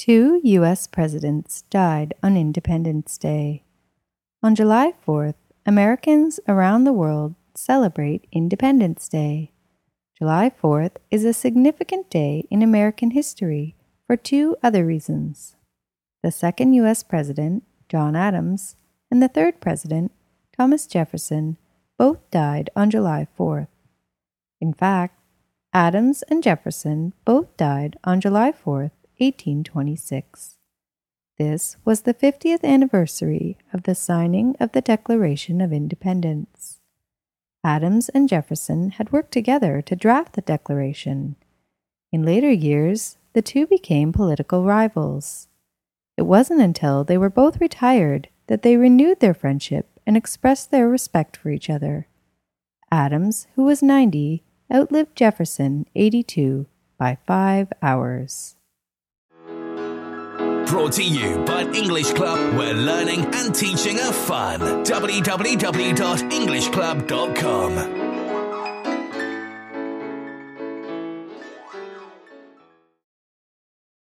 Two U.S. presidents died on Independence Day. On July 4th, Americans around the world celebrate Independence Day. July 4th is a significant day in American history for two other reasons. The second U.S. president, John Adams, and the third president, Thomas Jefferson, both died on July 4th. In fact, Adams and Jefferson both died on July 4th, 1826. This was the 50th anniversary of the signing of the Declaration of Independence. Adams and Jefferson had worked together to draft the Declaration. In later years, the two became political rivals. It wasn't until they were both retired that they renewed their friendship and expressed their respect for each other. Adams, who was 90, outlived Jefferson, 82, by 5 hours. Brought to you by English Club, where learning and teaching are fun. www.englishclub.com